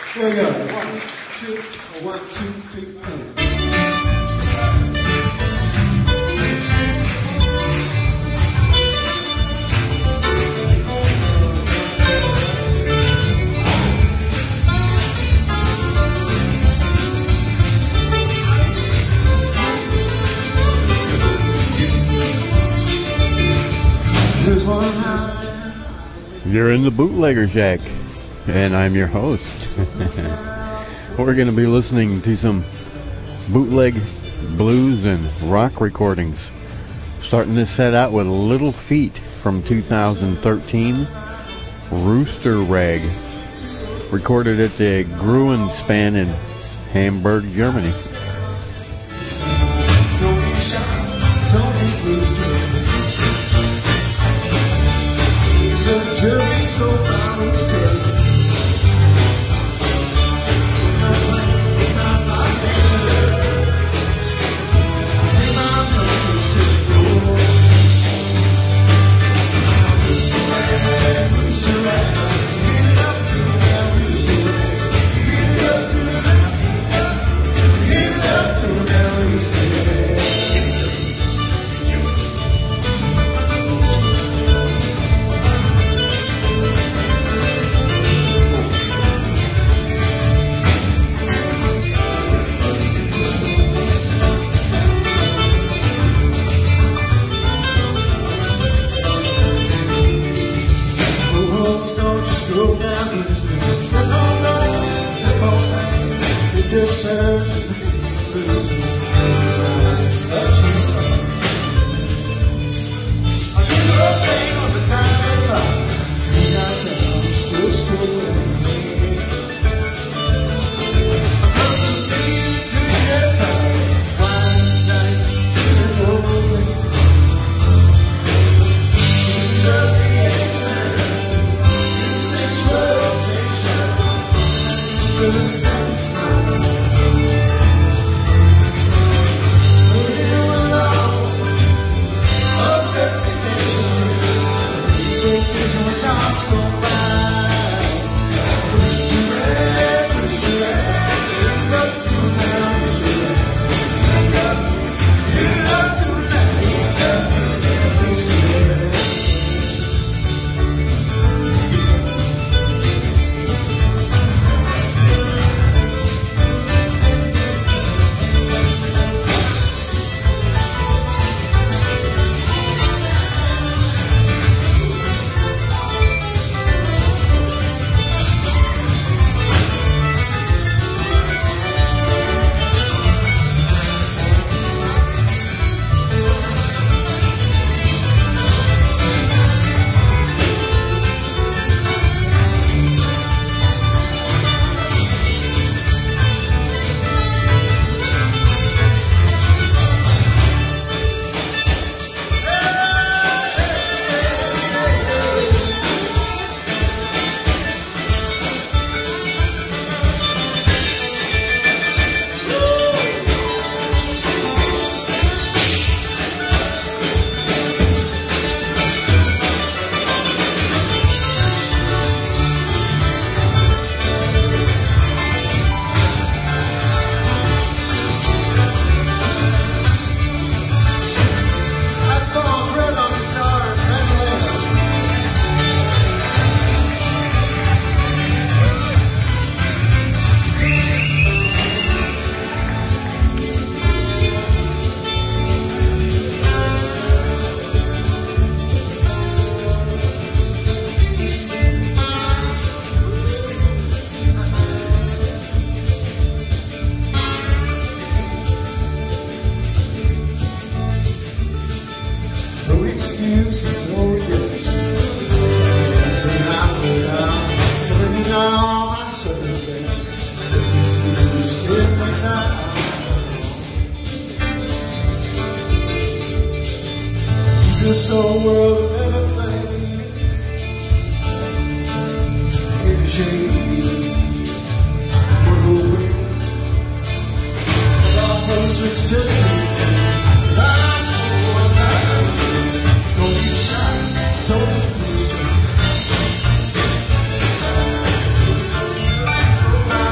Here we go. 1, 2, 1, 2, 3, 4. You're in the Bootlegger Shack, and I'm your host. We're going to be listening to some bootleg blues and rock recordings. Starting this set out with Little Feat from 2013, Rooster Rag, recorded at the Gruenspan in Hamburg, Germany. Don't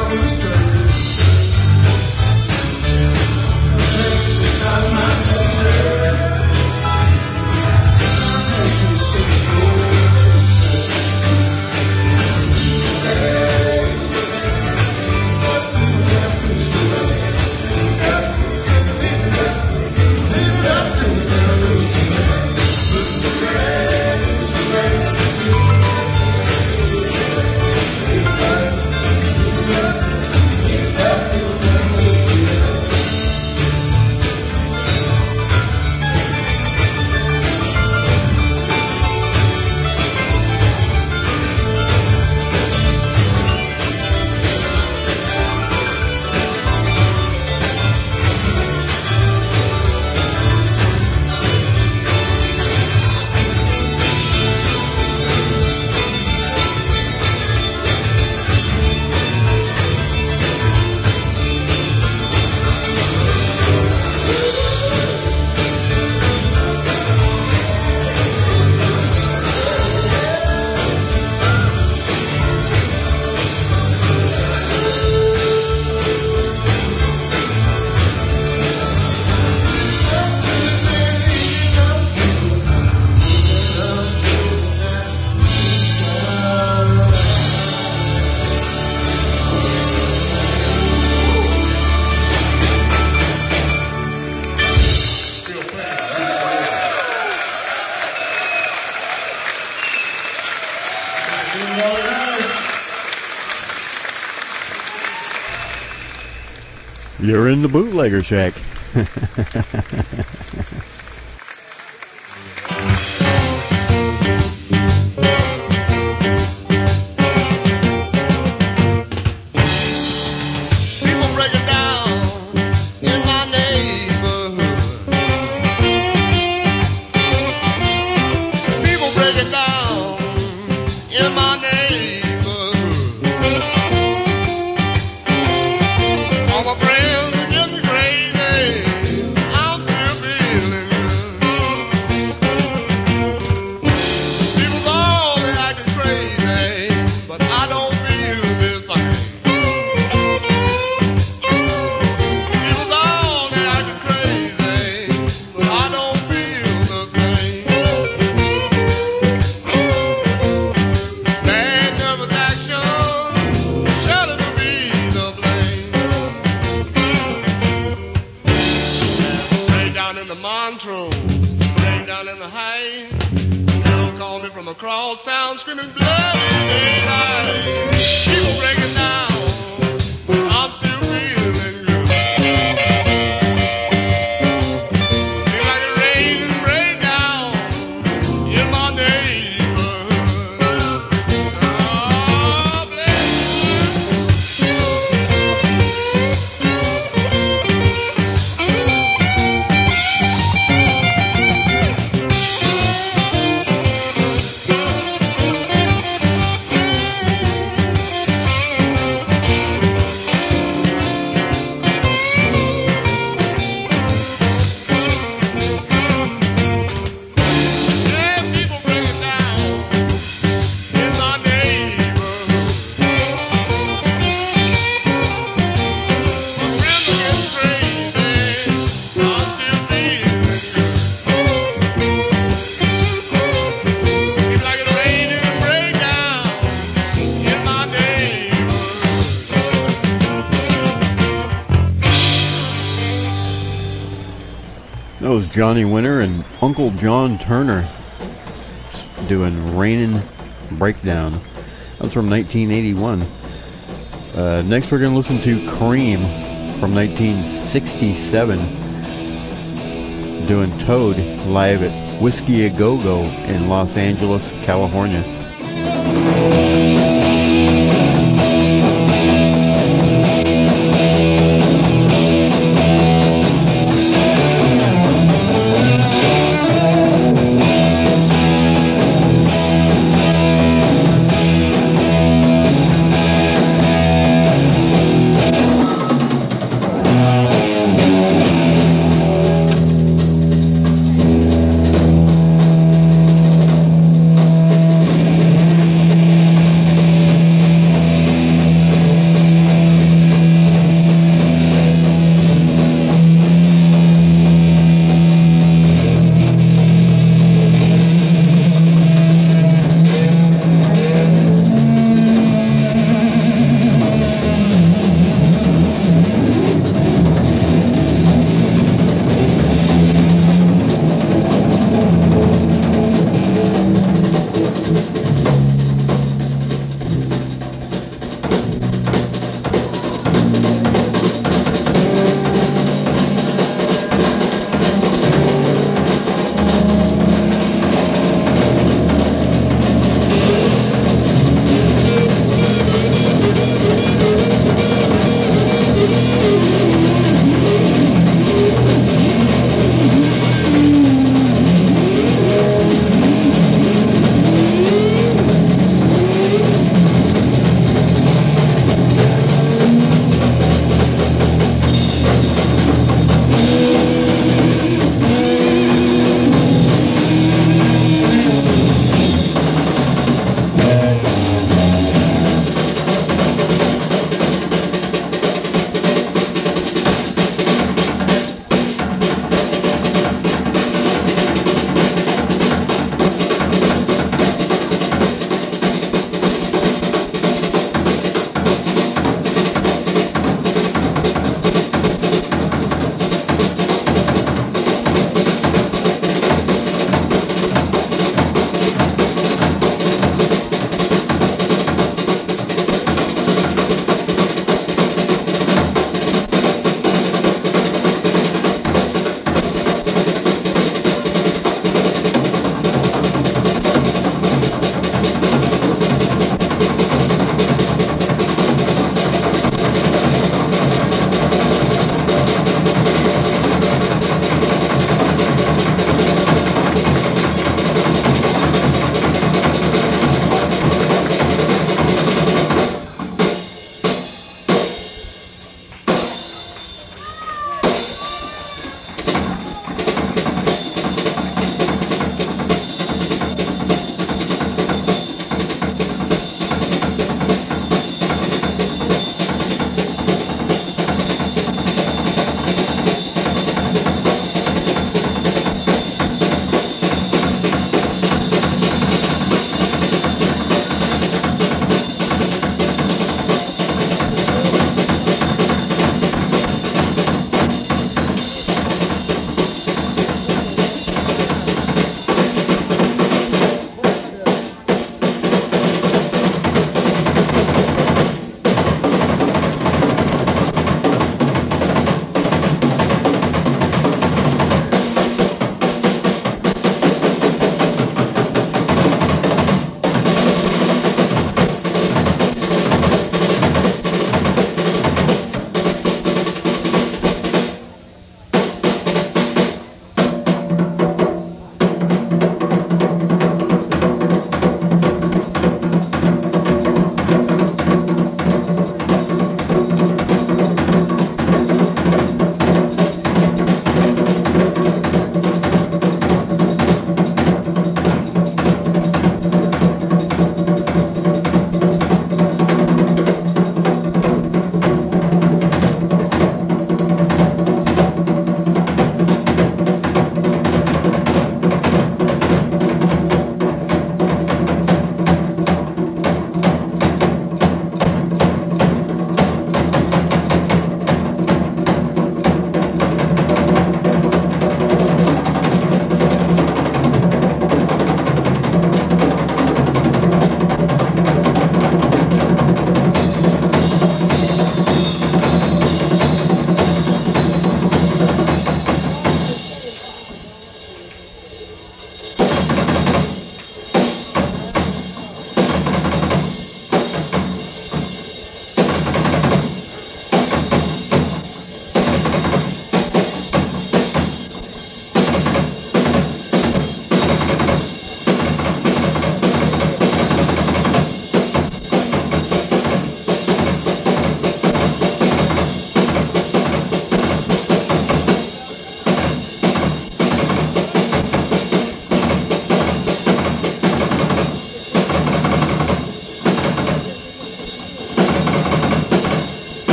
You're in the Bootlegger Shack. People breaking down in my neighborhood. People breaking down in my neighborhood. All my friends are getting crazy. I'm still feeling good. People's all they acting crazy, but I don't feel this thing. People's all they acting crazy, but I don't feel the same. Bad nervous action, surely to be the blame. Rain down in the Montrose, rain down in the Heights. Girl called me from across town, screaming bloody daylight. People breaking down, I'm still feeling good. Seems like it rain and rain down in my neighborhood. Oh, bless yeah, people breaking down in my neighborhood. My friends are getting crazy, I'm still feeling good. Seems like it's raining and rain down in my neighborhood. That was Johnny Winter and Uncle John Turner doing Rainin' Breakdown. That's from 1981. Next we're going to listen to Cream from 1967 doing Toad live at Whiskey A Go Go in Los Angeles, California.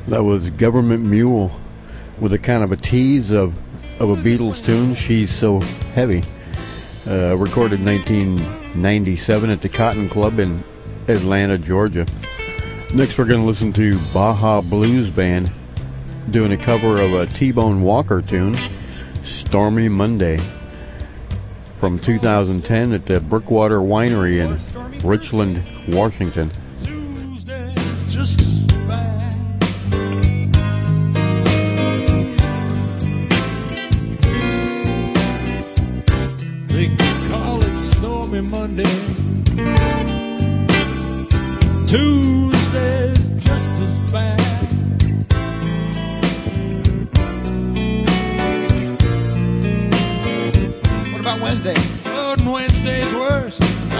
That was Government Mule with a kind of a tease of a Beatles tune, She's So Heavy. Recorded 1997 at the Cotton Club in Atlanta, Georgia. Next we're going to listen to Baja Blues Band doing a cover of a T-Bone Walker tune, Stormy Monday, from 2010 at the Brookwater Winery in Richland, Washington. Tuesday, just as bad. They call it Stormy Monday. Tuesday's just as bad. What about Wednesday? Oh, and Wednesday's worse.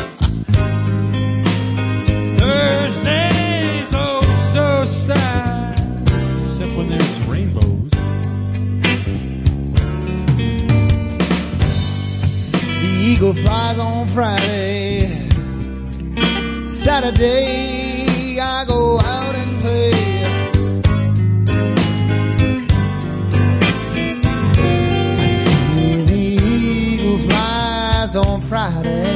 Thursday's oh so sad, except when there's rainbows. The eagle flies on Friday. Saturday, I go out and play. I see the eagle flies on Friday.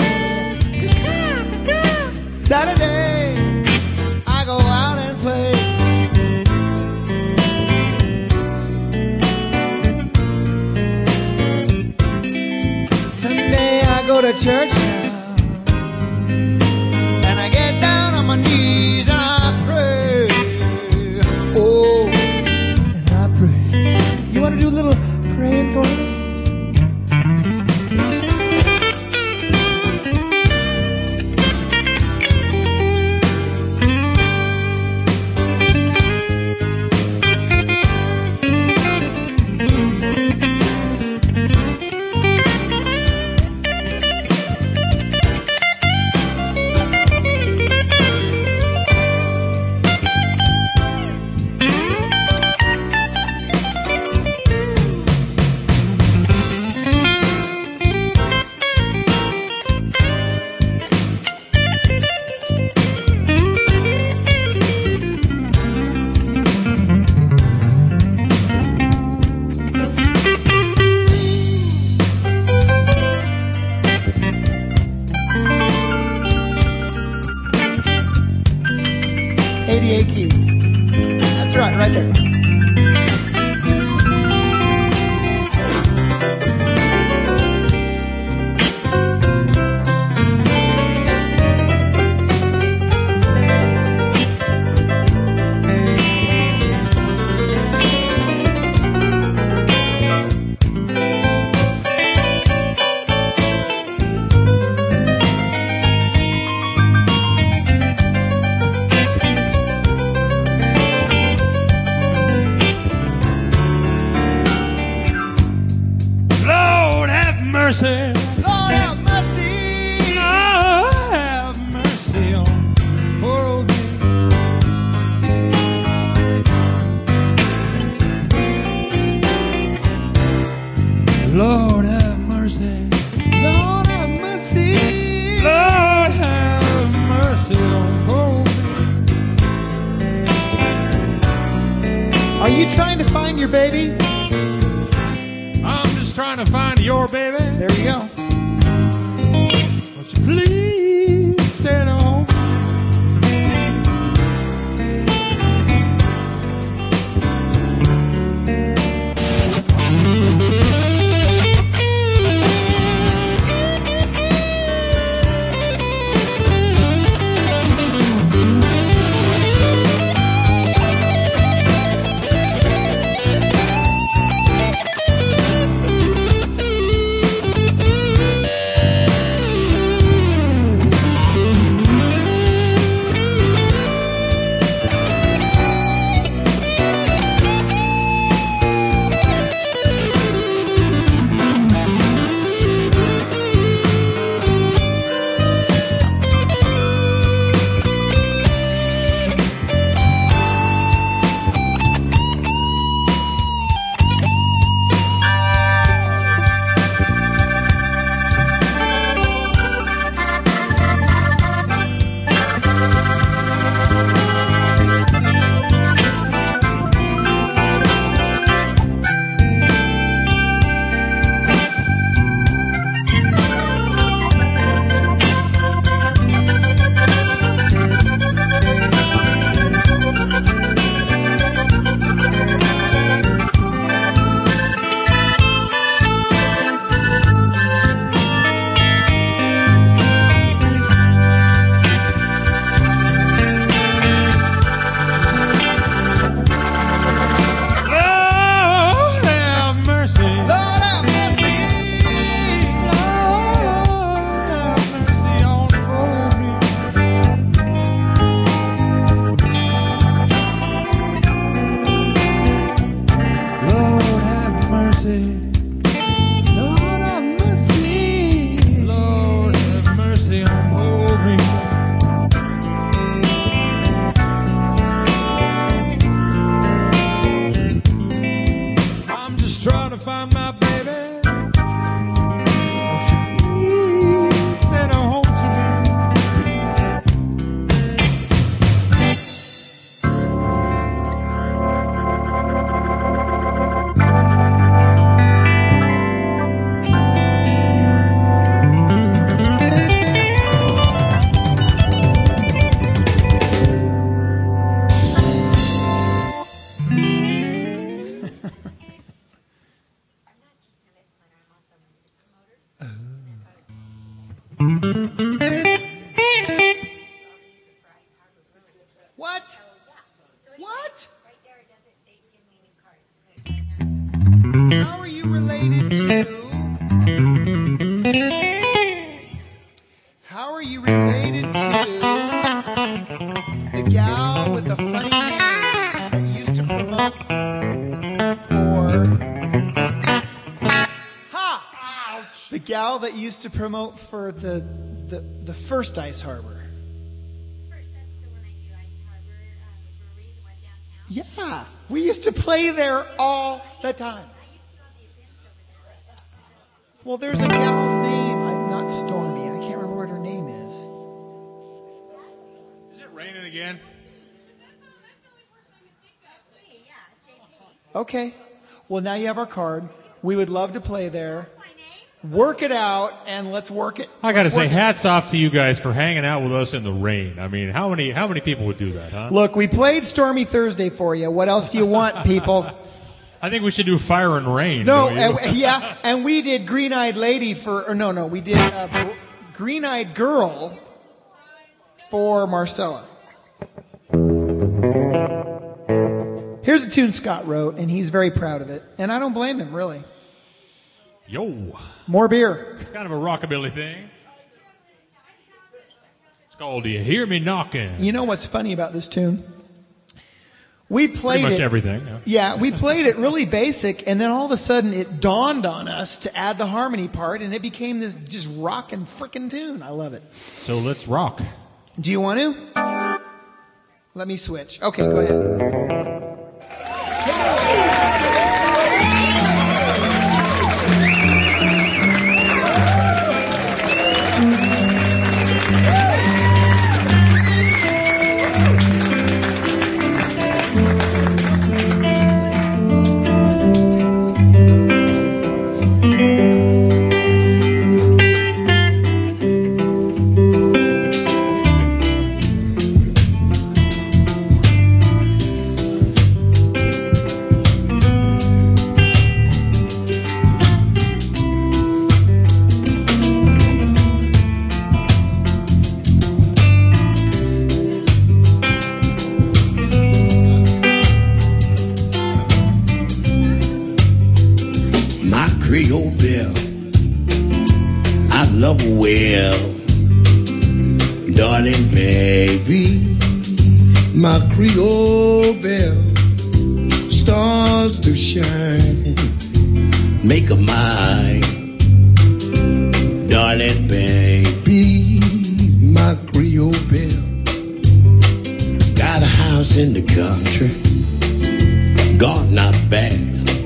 Saturday, I go out and play. Sunday, I go to church now, and I get down on my knees and I pray. Oh, and I pray. You want to do a little praying for us? Right there. The gal with the funny name that used to promote the gal that used to promote for the first Ice Harbor. First, that's the one I do, Ice Harbor, the brewery, the one downtown. Yeah, we used to play there all the time. I used to go to the events over there. Well, there's a gal's name. Not Stormy. I can't remember what her name is. Is it raining again? That's me, yeah, JP. Okay. Well, now you have our card. We would love to play there. My name? Work it out, and let's work it. I got to Let's say, work it. hats off to you guys for hanging out with us in the rain. I mean, how many people would do that, huh? Look, we played Stormy Thursday for you. What else do you want, people? I think we should do Fire and Rain. No, don't you? yeah, and we did Green Eyed Lady we did Green Eyed Girl for Marcella. Here's a tune Scott wrote, and he's very proud of it, and I don't blame him, really. Yo, More beer. kind of a rockabilly thing. It's called "Do You Hear Me Knocking?" You know what's funny about this tune? We played Pretty much it. everything. Yeah. Yeah, we played it really basic, and then all of a sudden it dawned on us to add the harmony part, and it became this just rockin' frickin' tune. I love it. So let's rock. Do you want to? Let me switch. Okay, go ahead. Creole belle, I love her well, darling baby, my Creole belle, stars to shine, make her mine, darling baby, my Creole belle, got a house in the country, God not bad.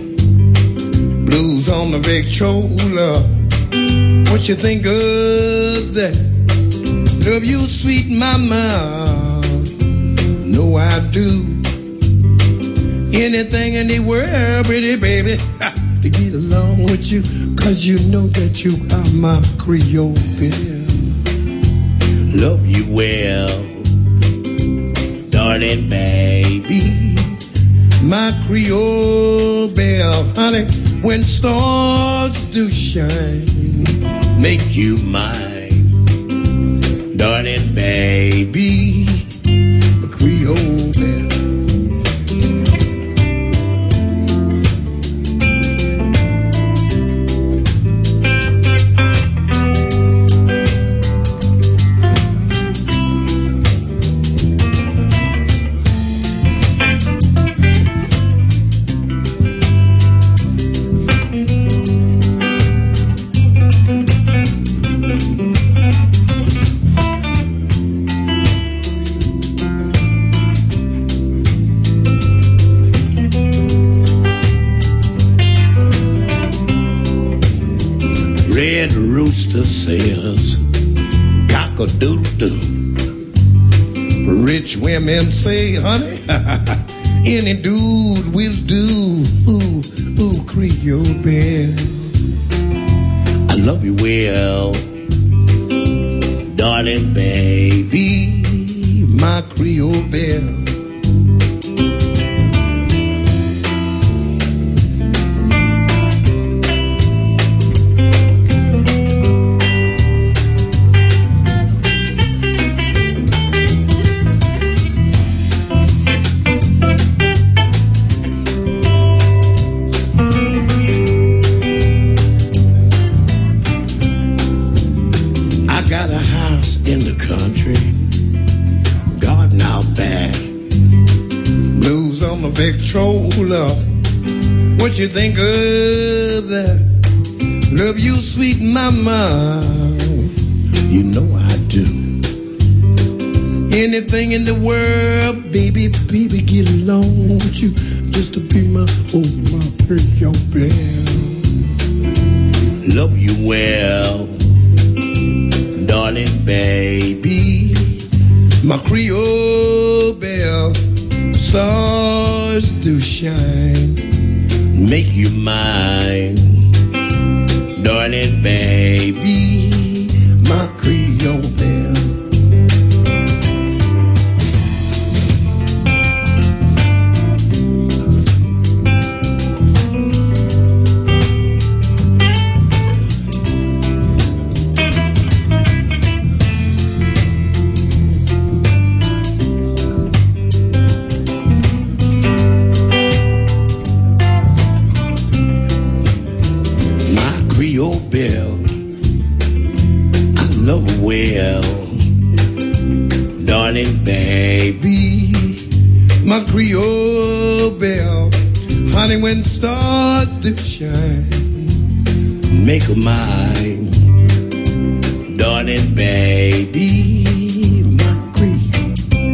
Blues on the Victrola. What you think of that? Love you, sweet mama. Know I do. Anything in the world, pretty baby, to get along with you, 'cause you know that you are my Creole belle. Love you well, darling baby, my Creole belle, honey. When stars do shine, make you mine, darling baby, a Creole belle. Red rooster says cock-a-doodle-doo. Rich women say, honey, any dude will do. Ooh, ooh, Creole belle, I love you well, darling baby, my Creole belle. Victrola. What you think of that? Love you, sweet mama. You know I do. Anything in the world, baby, baby, get along with you. Just to be my pretty old belle. Love you well, darling baby. My Creole belle, stars do shine, make you mine, darling baby, my Creole belle. Baby, my Creole belle, honey, when stars do shine, make her mine, darling baby, my Creole.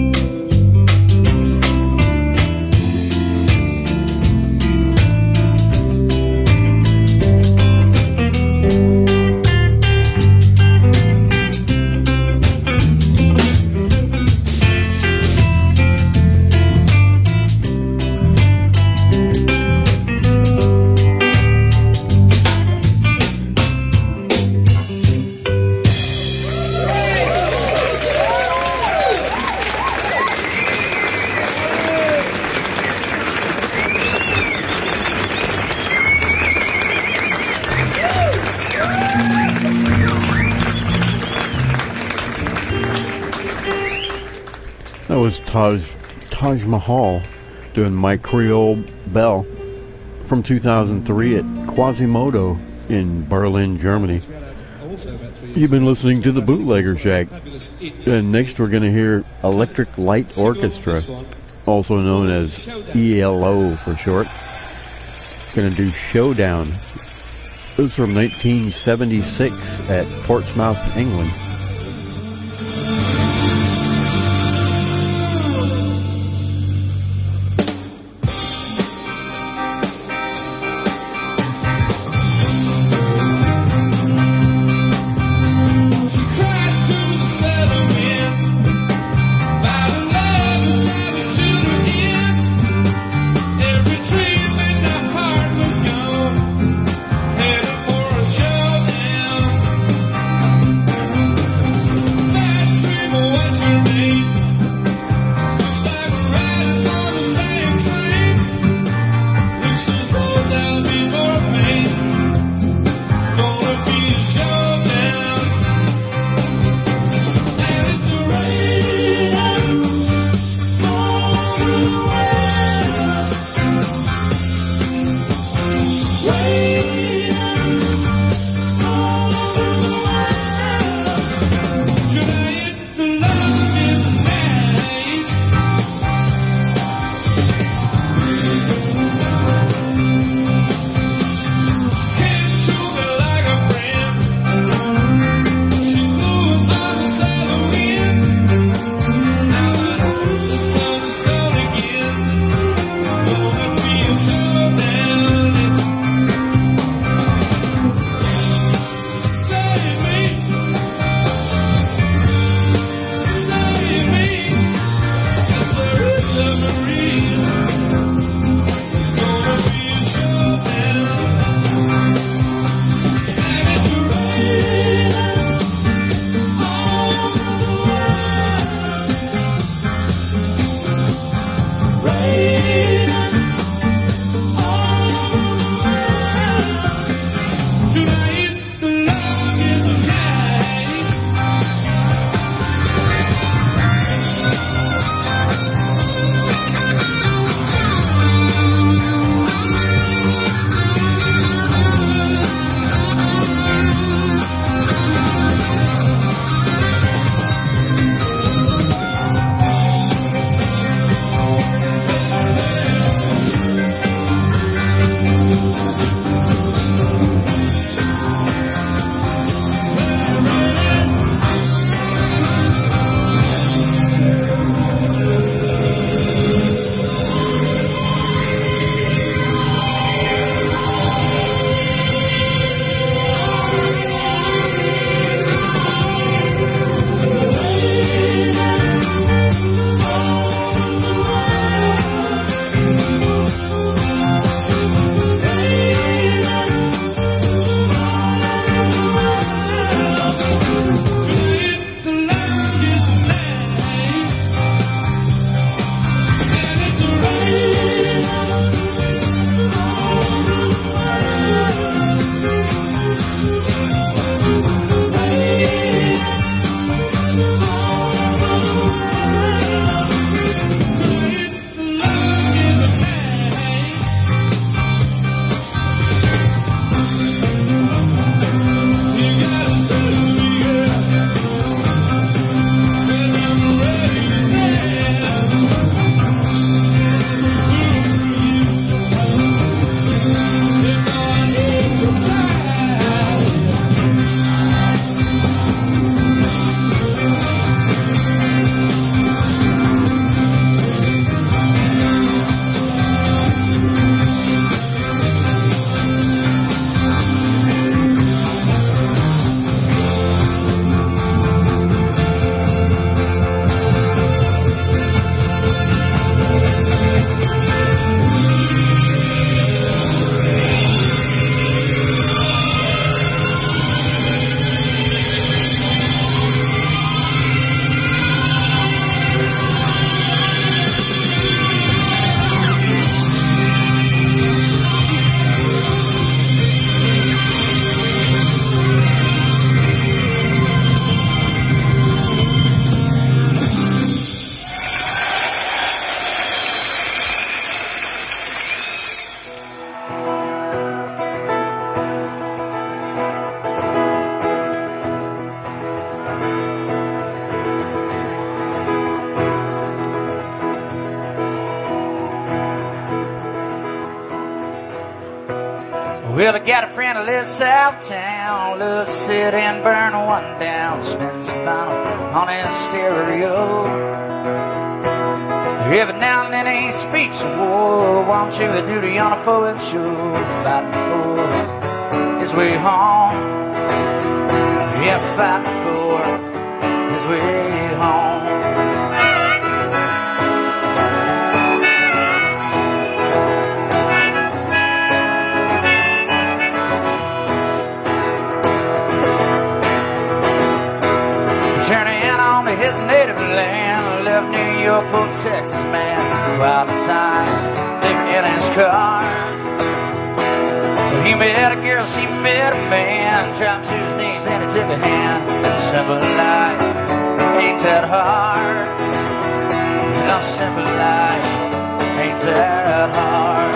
That was Taj Mahal doing My Creole Belle from 2003 at Quasimodo in Berlin, Germany. You've been listening to the Bootlegger Shack. And next we're going to hear Electric Light Orchestra, also known as ELO for short. Going to do Showdown. This was from 1976 at Portsmouth, England. Well, I got a friend who lives south town, loves to sit and burn one down, spins some vinyl on his stereo. Every now and then he speaks of war, won't you a duty on a foreign show, fighting for his way home. Yeah, fighting for his way home. Turning on to his native land, left New York for Texas, man. While the time living in his car, he met a girl, she met a man, dropped to his knees and he took a hand. Simple life ain't that hard. A simple life ain't that hard.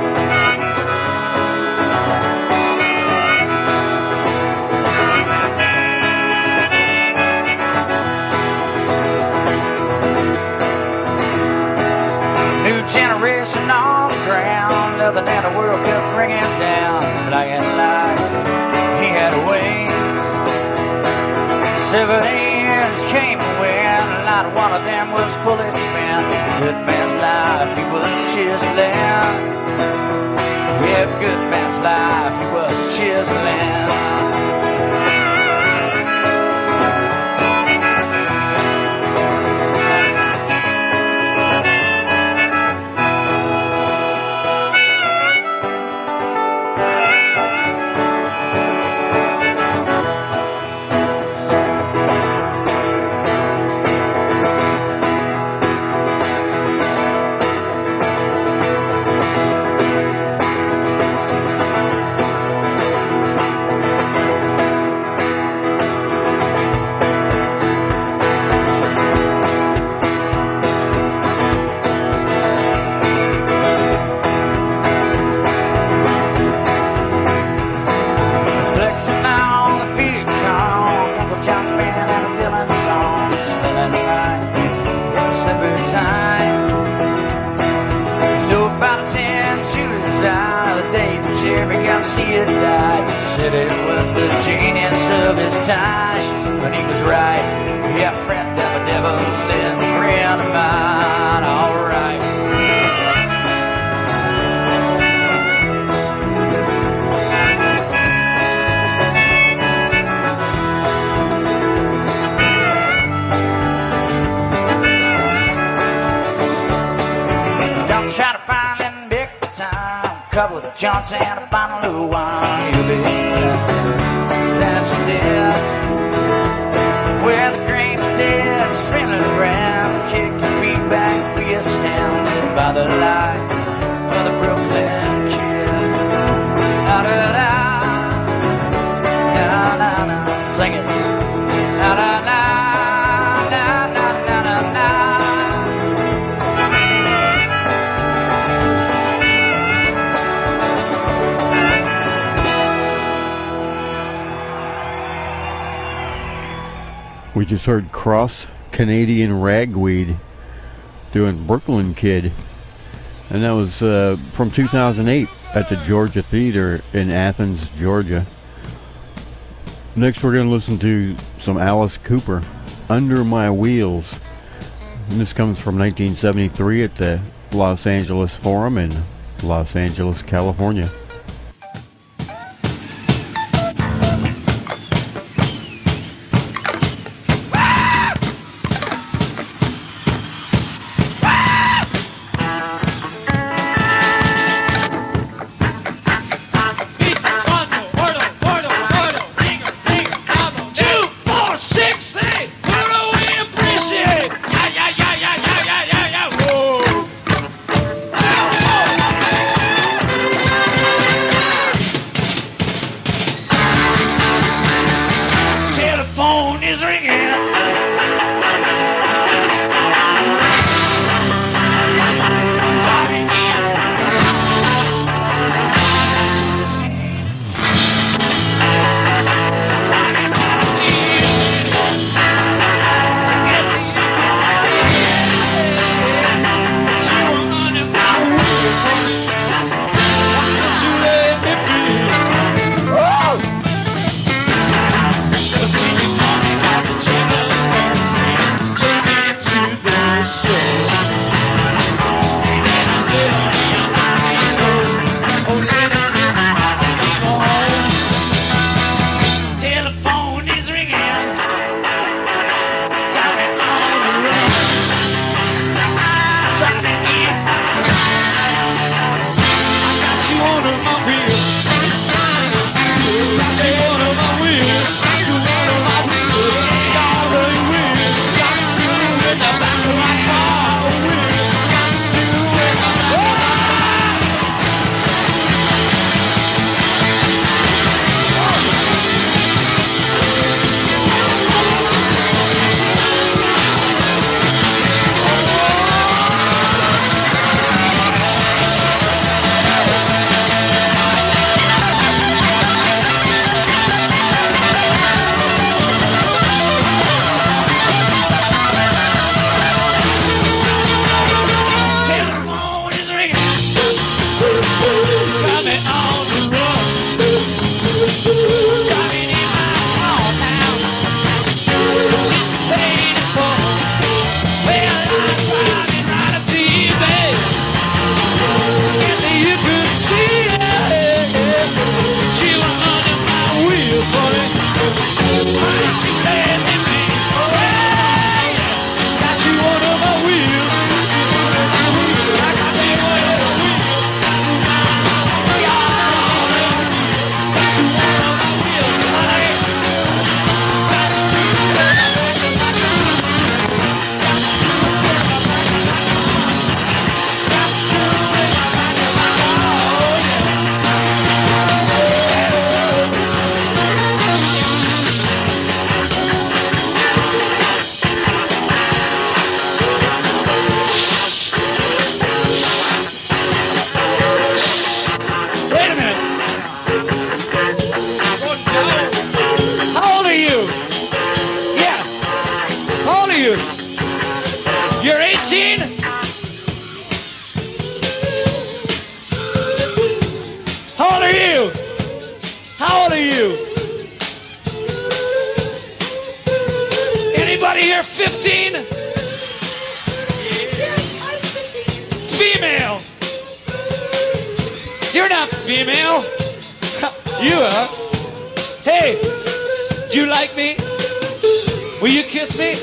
New generation on the ground, nothing in the world could bring him down. Black and light, he had wings. 7 years came and went, not one of them was fully spent. Good man's life, he was chiseling. Yeah, good man's life, he was chiseling. See it died. Said it was the genius of his time, but he was right. Yeah, friend of the devil is a friend of mine. All right. Don't try to find them big time. Couple of joints and a bottle of wine. You'll be that's dead. Where the grain of dead spinning around. Kick your feet back, be astounded by the light of the Brooklyn kid. Da-da-da, da-da-da, sing it. Da-da-da. We just heard Cross Canadian Ragweed doing Brooklyn Kid, and that was from 2008 at the Georgia Theater in Athens, Georgia. Next we're going to listen to some Alice Cooper, Under My Wheels. And this comes from 1973 at the Los Angeles Forum in Los Angeles, California. Whoa. How old are you? Anybody here 15? Female. You're not female. You are. Hey, do you like me? Will you kiss me?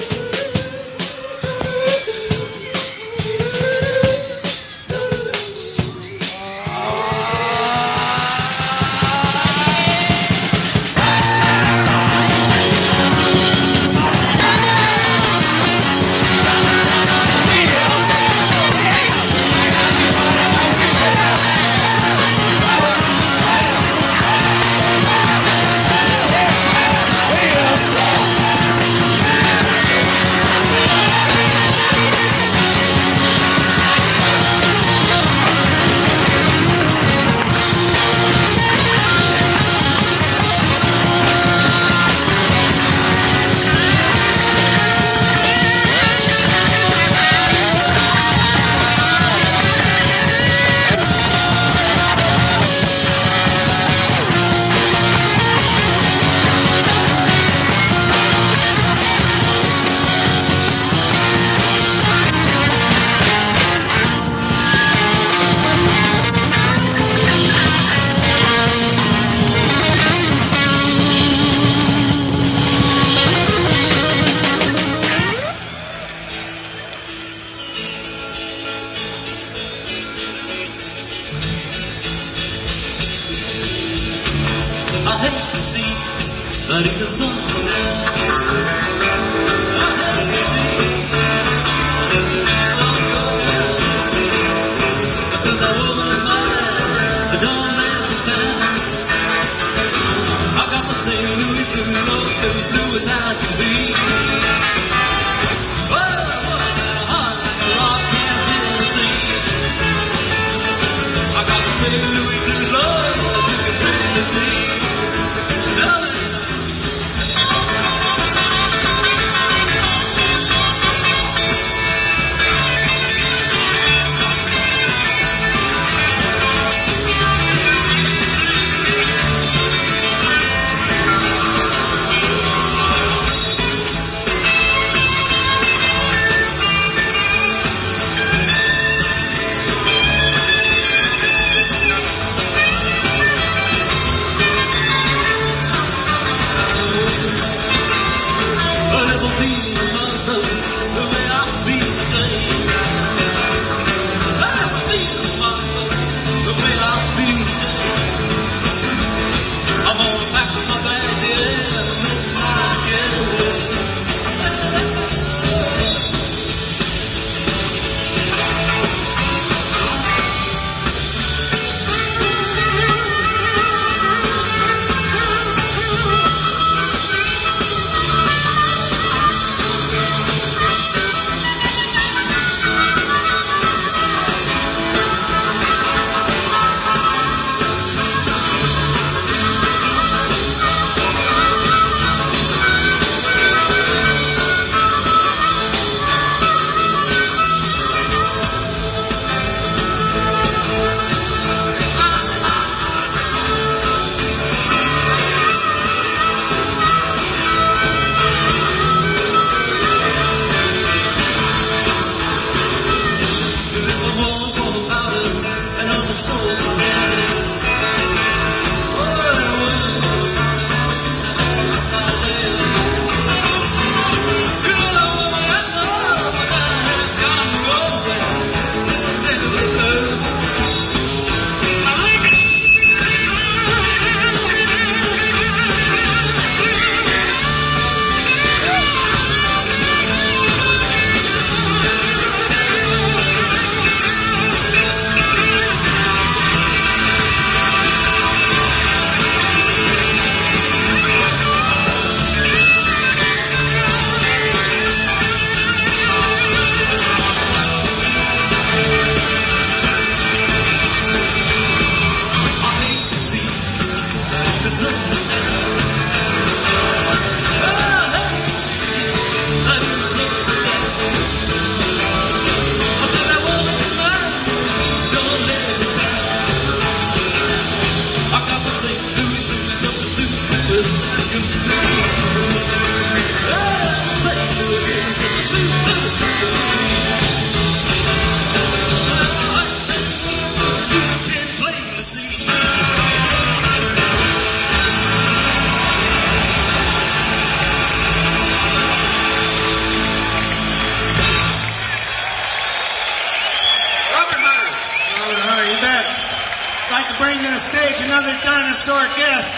bring to the stage another dinosaur guest.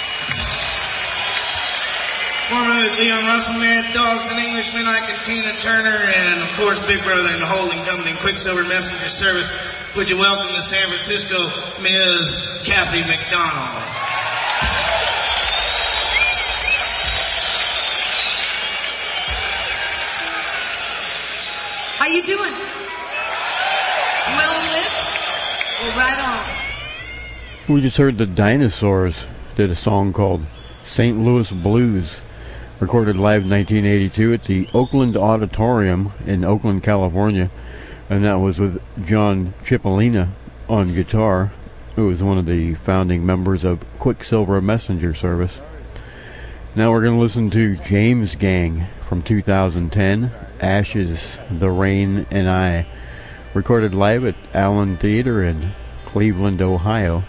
Formerly with Leon Russell, Mad Dogs, and Englishman, Ike and Tina Turner, and of course Big Brother and the holding company, Quicksilver Messenger Service. Would you welcome to San Francisco, Ms. Kathy McDonald. How you doing? Well lit? Well, right on. We just heard the Dinosaurs did a song called St. Louis Blues, recorded live in 1982 at the Oakland Auditorium in Oakland, California, and that was with John Cipollina on guitar, who was one of the founding members of Quicksilver Messenger Service. Now we're going to listen to James Gang from 2010, Ashes, The Rain, and I, recorded live at Allen Theater in Cleveland, Ohio.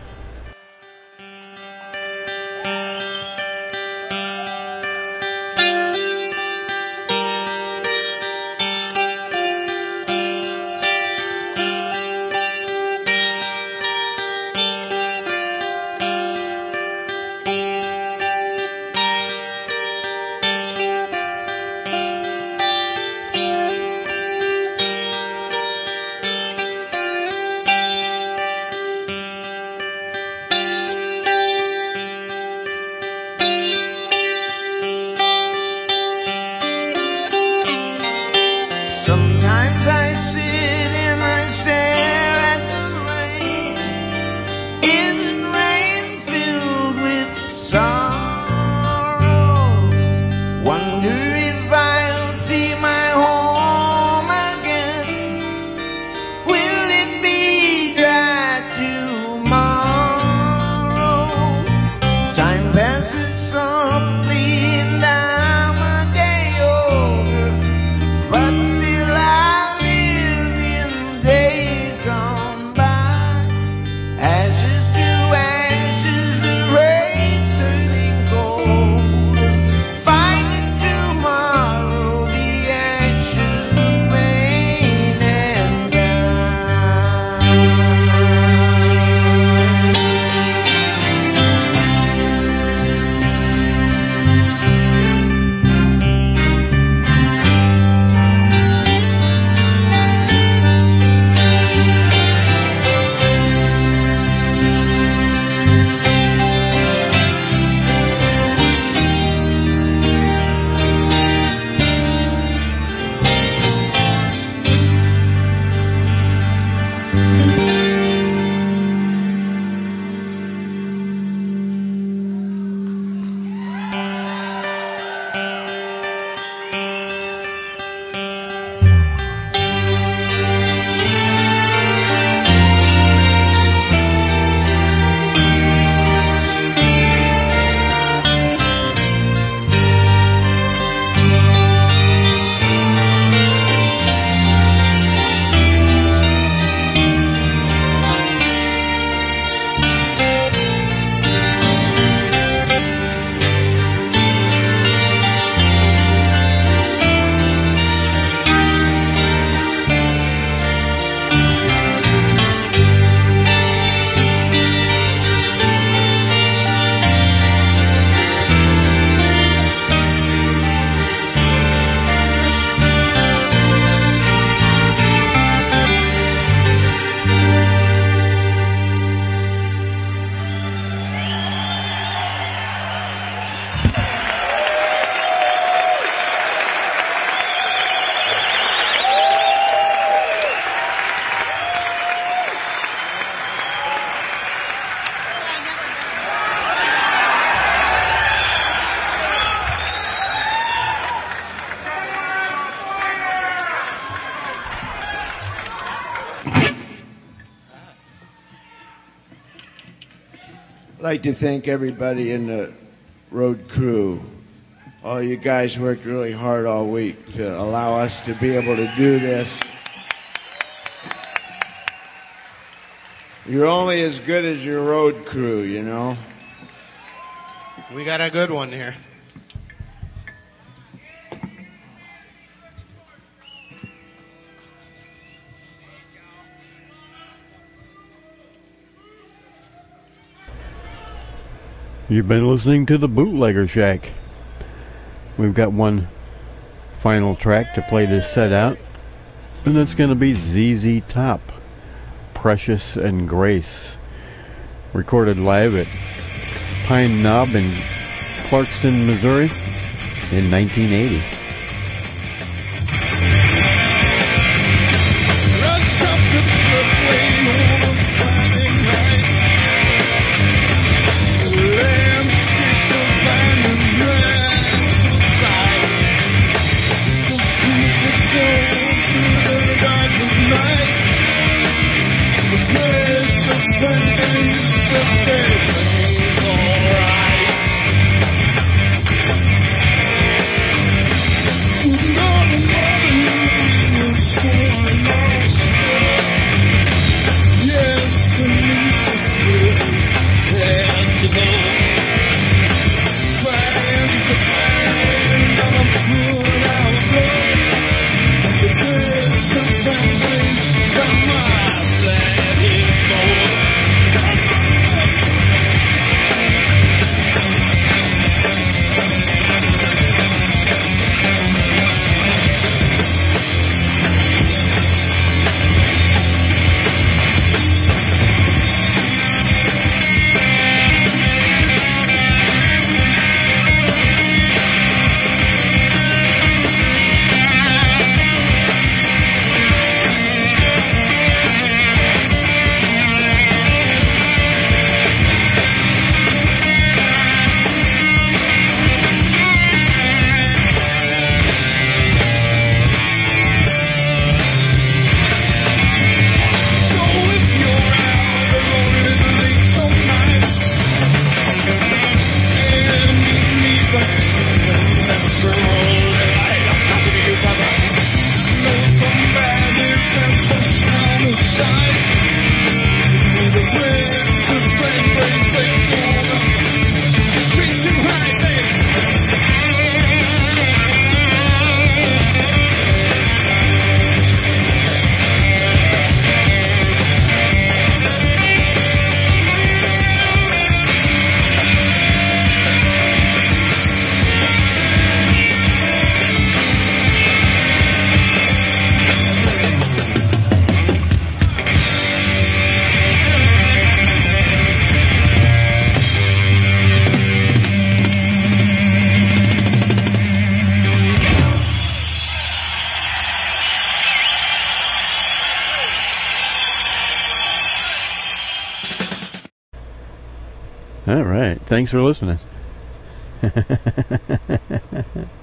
Sometimes I sit and I stare at the rain. Isn't rain filled with sorrow? Wonder if I'll see my home again. Will it be dry tomorrow? Time passes softly and I'm a day older, but still I live in days gone by. Ashes to ashes, the rain turning cold. Finding tomorrow the ashes remain and I'd like to thank everybody in the road crew. All you guys worked really hard all week to allow us to be able to do this. You're only as good as your road crew, you know. We got a good one here. You've been listening to the Bootlegger Shack. We've got one final track to play this set out, and that's going to be ZZ Top, Precious and Grace, recorded live at Pine Knob in Clarkston, Missouri in 1980. All right. Thanks for listening.